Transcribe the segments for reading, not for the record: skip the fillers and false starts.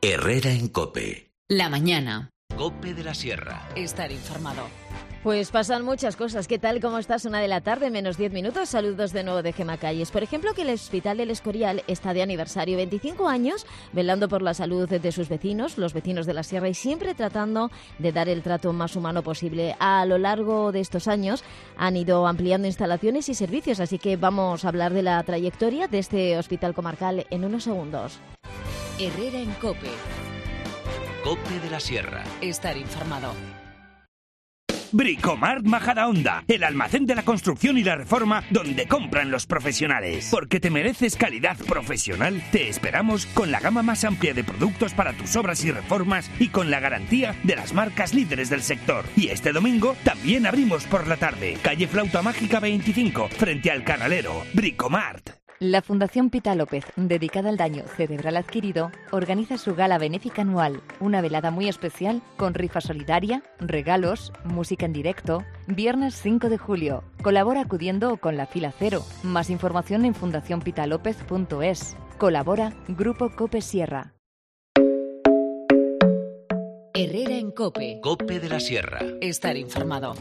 Herrera en COPE. La mañana. COPE de la Sierra. Estar informado. Pues pasan muchas cosas. ¿Qué tal? ¿Cómo estás? 1 de la tarde, menos 10 minutos. Saludos de nuevo de Gemma Calles. Por ejemplo, que el Hospital del Escorial está de aniversario. 25 años velando por la salud de sus vecinos, los vecinos de la Sierra, y siempre tratando de dar el trato más humano posible. A lo largo de estos años han ido ampliando instalaciones y servicios, así que vamos a hablar de la trayectoria de este hospital comarcal en unos segundos. Herrera en COPE. COPE de la Sierra. Estar informado. Bricomart Majadahonda, el almacén de la construcción y la reforma donde compran los profesionales. Porque te mereces calidad profesional, te esperamos con la gama más amplia de productos para tus obras y reformas y con la garantía de las marcas líderes del sector. Y este domingo también abrimos por la tarde. Calle Flauta Mágica 25, frente al Canalero. Bricomart. La Fundación Pita López, dedicada al daño cerebral adquirido, organiza su gala benéfica anual, una velada muy especial con rifa solidaria, regalos, música en directo, viernes 5 de julio. Colabora acudiendo con la fila cero. Más información en fundacionpitalopez.es. Colabora Grupo COPE Sierra. Herrera en COPE. COPE de la Sierra. Estar informado.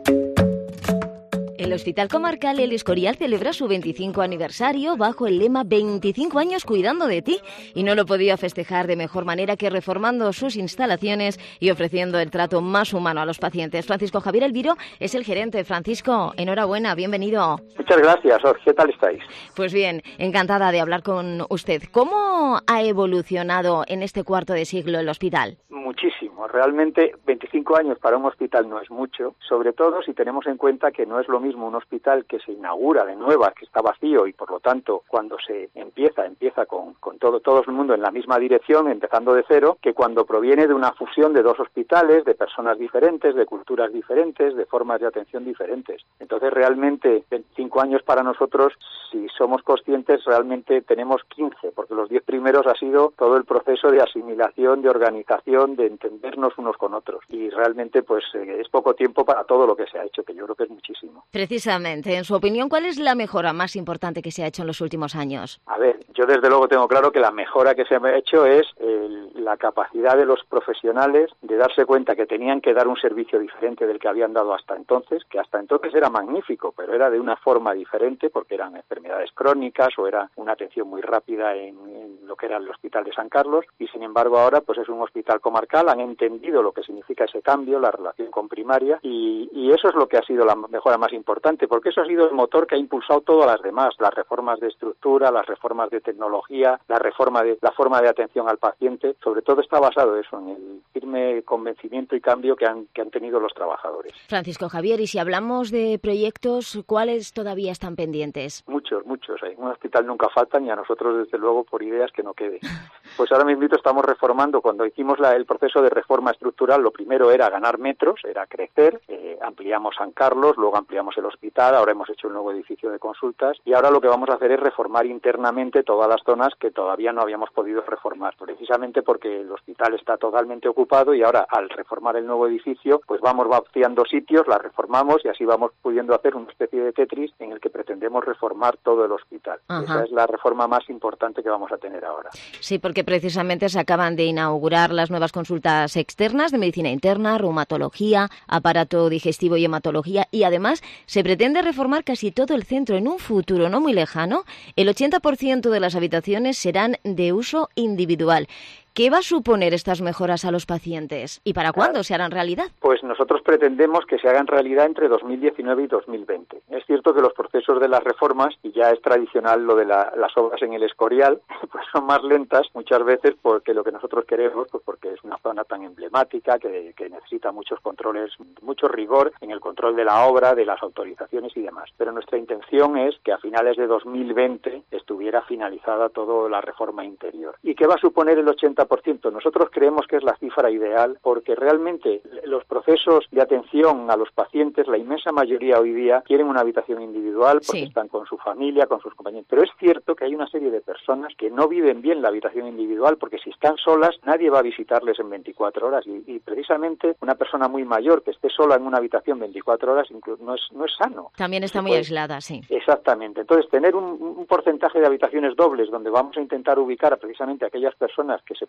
El Hospital Comarcal El Escorial celebra su 25 aniversario bajo el lema 25 años cuidando de ti, y no lo podía festejar de mejor manera que reformando sus instalaciones y ofreciendo el trato más humano a los pacientes. Francisco Javier Elviro es el gerente. Francisco, enhorabuena, bienvenido. Muchas gracias, ¿qué tal estáis? Pues bien, encantada de hablar con usted. ¿Cómo ha evolucionado en este cuarto de siglo el hospital? Muchísimo, realmente 25 años para un hospital no es mucho, sobre todo si tenemos en cuenta que no es lo mismo un hospital que se inaugura de nueva, que está vacío y por lo tanto cuando se empieza con todo el mundo en la misma dirección, empezando de cero, que cuando proviene de una fusión de dos hospitales, de personas diferentes, de culturas diferentes, de formas de atención diferentes. Entonces realmente 25 años para nosotros, si somos conscientes, realmente tenemos 15, porque los 10 primeros ha sido todo el proceso de asimilación, de organización, de entendernos unos con otros, y realmente pues es poco tiempo para todo lo que se ha hecho, que yo creo que es muchísimo. Precisamente, en su opinión, ¿cuál es la mejora más importante que se ha hecho en los últimos años? A ver, yo desde luego tengo claro que la mejora que se ha hecho es la capacidad de los profesionales de darse cuenta que tenían que dar un servicio diferente del que habían dado hasta entonces, que hasta entonces era magnífico, pero era de una forma diferente porque eran enfermedades crónicas o era una atención muy rápida en lo que era el Hospital de San Carlos, y sin embargo ahora pues es un hospital comarcal, han entendido lo que significa ese cambio, la relación con primaria, y eso es lo que ha sido la mejora más importante, porque eso ha sido el motor que ha impulsado todas las demás, las reformas de estructura, las reformas de tecnología, la forma de atención al paciente. Sobre todo está basado eso, en el firme convencimiento y cambio que han tenido los trabajadores. Francisco Javier, y si hablamos de proyectos, ¿cuáles todavía están pendientes? Muchos. En un hospital nunca faltan, y a nosotros desde luego por ideas que no quede. Pues ahora mismo estamos reformando. Cuando hicimos el proceso de reforma estructural, lo primero era ganar metros, era crecer, ampliamos San Carlos, luego ampliamos el hospital, ahora hemos hecho un nuevo edificio de consultas, y ahora lo que vamos a hacer es reformar internamente todas las zonas que todavía no habíamos podido reformar, precisamente porque el hospital está totalmente ocupado, y ahora al reformar el nuevo edificio pues vamos vaciando sitios, la reformamos, y así vamos pudiendo hacer una especie de Tetris en el que pretendemos reformar todo el hospital. Ajá. Esa es la reforma más importante que vamos a tener ahora. Sí, porque precisamente se acaban de inaugurar las nuevas consultas externas de medicina interna, reumatología, aparato digestivo y hematología, y además se pretende reformar casi todo el centro. En un futuro no muy lejano, el 80% de las habitaciones serán de uso individual. ¿Qué va a suponer estas mejoras a los pacientes? ¿Y para cuándo se harán realidad? Pues nosotros pretendemos que se hagan realidad entre 2019 y 2020. Es cierto que los procesos de las reformas, y ya es tradicional lo de las obras en el Escorial, pues son más lentas muchas veces porque lo que nosotros queremos, pues porque es una zona tan emblemática que necesita muchos controles, mucho rigor en el control de la obra, de las autorizaciones y demás. Pero nuestra intención es que a finales de 2020 estuviera finalizada toda la reforma interior. ¿Y qué va a suponer el 80%? Nosotros creemos que es la cifra ideal, porque realmente los procesos de atención a los pacientes, la inmensa mayoría hoy día quieren una habitación individual porque están con su familia, con sus compañeros. Pero es cierto que hay una serie de personas que no viven bien la habitación individual, porque si están solas nadie va a visitarles en 24 horas y precisamente una persona muy mayor que esté sola en una habitación 24 horas no es sano. También está muy aislada, sí. Exactamente. Entonces tener un porcentaje de habitaciones dobles donde vamos a intentar ubicar a precisamente aquellas personas que se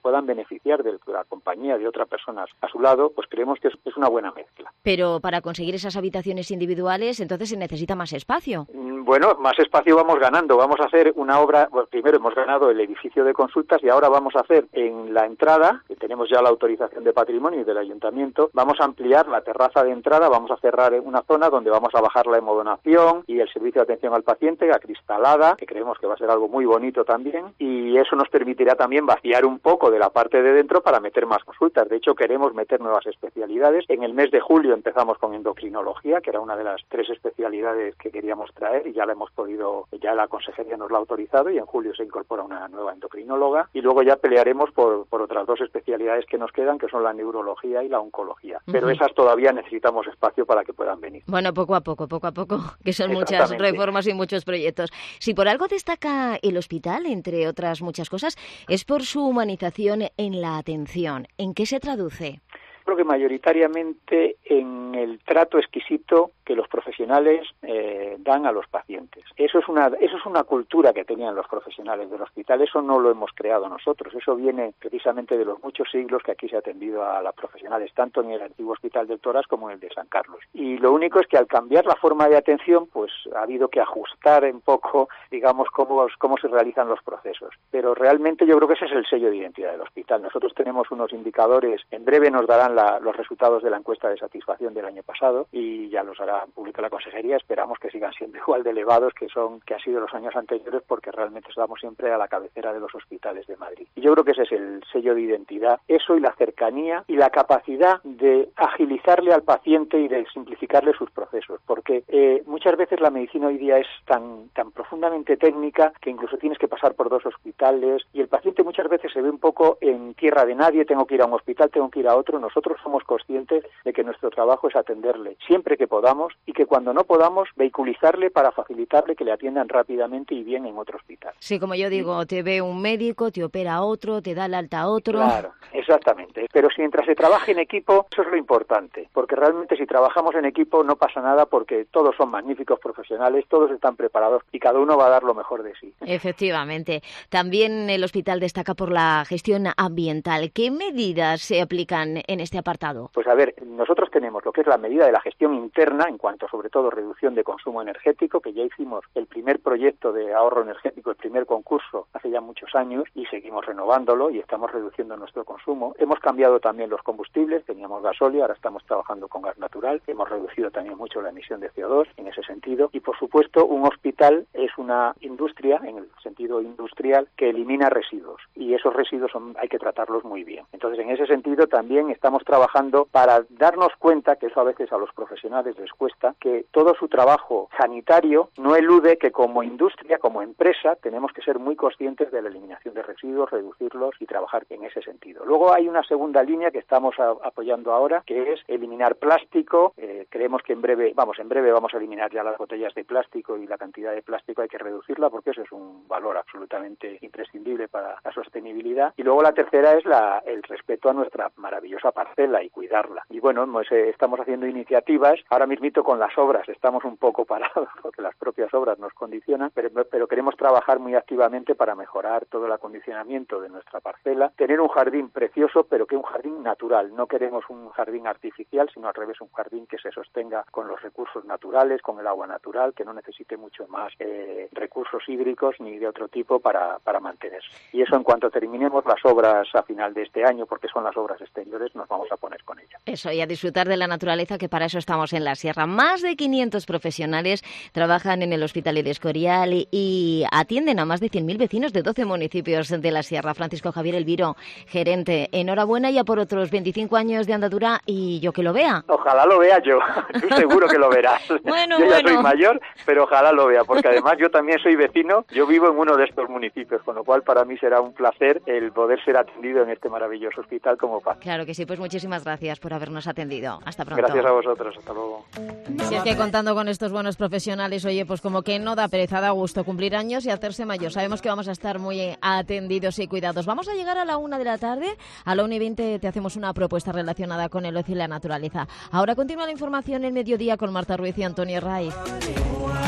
puedan beneficiar de la compañía de otras personas a su lado, pues creemos que es una buena mezcla. Pero para conseguir esas habitaciones individuales, entonces se necesita más espacio. Bueno, más espacio vamos ganando. Vamos a hacer una obra, bueno, primero hemos ganado el edificio de consultas y ahora vamos a hacer en la entrada, que tenemos ya la autorización de patrimonio y del ayuntamiento, vamos a ampliar la terraza de entrada, vamos a cerrar una zona donde vamos a bajar la hemodonación y el servicio de atención al paciente acristalada, que creemos que va a ser algo muy bonito también, y eso nos permitirá también vaciar un poco de la parte de dentro para meter más consultas. De hecho, queremos meter nuevas especialidades. En el mes de julio empezamos con endocrinología, que era una de las 3 especialidades que queríamos traer, y ya la hemos podido, ya la consejería nos la ha autorizado, y en julio se incorpora una nueva endocrinóloga, y luego ya pelearemos por otras 2 especialidades que nos quedan, que son la neurología y la oncología. Pero esas todavía necesitamos espacio para que puedan venir. Bueno, poco a poco, que son muchas reformas y muchos proyectos. Si por algo destaca el hospital, entre otras muchas cosas, es por su humanización en la atención. ¿En qué se traduce? Creo que mayoritariamente en el trato exquisito que los profesionales dan a los pacientes. Eso es una cultura que tenían los profesionales del hospital. Eso no lo hemos creado nosotros. Eso viene precisamente de los muchos siglos que aquí se ha atendido a las profesionales, tanto en el antiguo Hospital del Toras como en el de San Carlos. Y lo único es que al cambiar la forma de atención, pues ha habido que ajustar un poco, digamos, cómo se realizan los procesos. Pero realmente yo creo que ese es el sello de identidad del hospital. Nosotros tenemos unos indicadores, en breve nos darán los resultados de la encuesta de satisfacción del año pasado y ya los hará pública la consejería. Esperamos que sigan siendo igual de elevados que han sido los años anteriores, porque realmente estamos siempre a la cabecera de los hospitales de Madrid. Y yo creo que ese es el sello de identidad, eso y la cercanía y la capacidad de agilizarle al paciente y de simplificarle sus procesos, porque muchas veces la medicina hoy día es tan profundamente técnica que incluso tienes que pasar por 2 hospitales y el paciente muchas veces se ve un poco en tierra de nadie, tengo que ir a un hospital, tengo que ir a otro. Nosotros somos conscientes de que nuestro trabajo es atenderle siempre que podamos y que cuando no podamos vehiculizarle para facilitarle que le atiendan rápidamente y bien en otro hospital. Sí, como yo digo, te ve un médico, te opera otro, te da el alta a otro. Claro, exactamente. Pero mientras se trabaje en equipo, eso es lo importante, porque realmente si trabajamos en equipo no pasa nada, porque todos son magníficos profesionales, todos están preparados y cada uno va a dar lo mejor de sí. Efectivamente. También el hospital destaca por la gestión ambiental. ¿Qué medidas se aplican en este apartado? Pues a ver, nosotros tenemos lo que es la medida de la gestión interna en cuanto sobre todo reducción de consumo energético, que ya hicimos el primer proyecto de ahorro energético, el primer concurso hace ya muchos años y seguimos renovándolo y estamos reduciendo nuestro consumo. Hemos cambiado también los combustibles, teníamos gasóleo, ahora estamos trabajando con gas natural, hemos reducido también mucho la emisión de CO2 en ese sentido y por supuesto un hospital es una industria, en el sentido industrial, que elimina residuos y esos residuos hay que tratarlos muy bien. Entonces en ese sentido también estamos trabajando para darnos cuenta, que eso a veces a los profesionales les cuesta, que todo su trabajo sanitario no elude que como industria, como empresa, tenemos que ser muy conscientes de la eliminación de residuos, reducirlos y trabajar en ese sentido. Luego hay una segunda línea que estamos apoyando ahora, que es eliminar plástico. Creemos que en breve vamos a eliminar ya las botellas de plástico y la cantidad de plástico hay que reducirla porque eso es un valor absolutamente imprescindible para la sostenibilidad. Y luego la tercera es el respeto a nuestra maravillosa parcela y cuidarla. Y bueno, estamos haciendo iniciativas. Ahora mismito con las obras estamos un poco parados porque las propias obras nos condicionan, pero queremos trabajar muy activamente para mejorar todo el acondicionamiento de nuestra parcela, tener un jardín precioso, pero que un jardín natural. No queremos un jardín artificial, sino al revés, un jardín que se sostenga con los recursos naturales, con el agua natural, que no necesite mucho más recursos hídricos ni de otro tipo para mantenerse. Y eso en cuanto terminemos las obras a final de este año, porque son las obras exteriores, nos vamos a poner con ello. Eso, y a disfrutar de la naturaleza, que para eso estamos en la Sierra. Más de 500 profesionales trabajan en el Hospital El Escorial y atienden a más de 100.000 vecinos de 12 municipios de la Sierra. Francisco Javier Elviro, gerente, enhorabuena ya por otros 25 años de andadura y yo que lo vea. Ojalá lo vea yo, tú seguro que lo verás. Bueno, yo ya soy mayor, pero ojalá lo vea, porque además yo también soy vecino, yo vivo en uno de estos municipios, con lo cual para mí será un placer el poder ser atendido en este maravilloso hospital como Paz. Claro que sí, pues muchísimas gracias por habernos atendido. Hasta pronto. Gracias a vosotros, hasta luego. Si es que contando con estos buenos profesionales, oye, pues como que no da pereza, da gusto cumplir años y hacerse mayor. Sabemos que vamos a estar muy atendidos y cuidados. Vamos a llegar a la 1 de la tarde, a la 1:20 te hacemos una propuesta relacionada con el ocio y la naturaleza. Ahora continúa la información en mediodía con Marta Ruiz y Antonio Ray.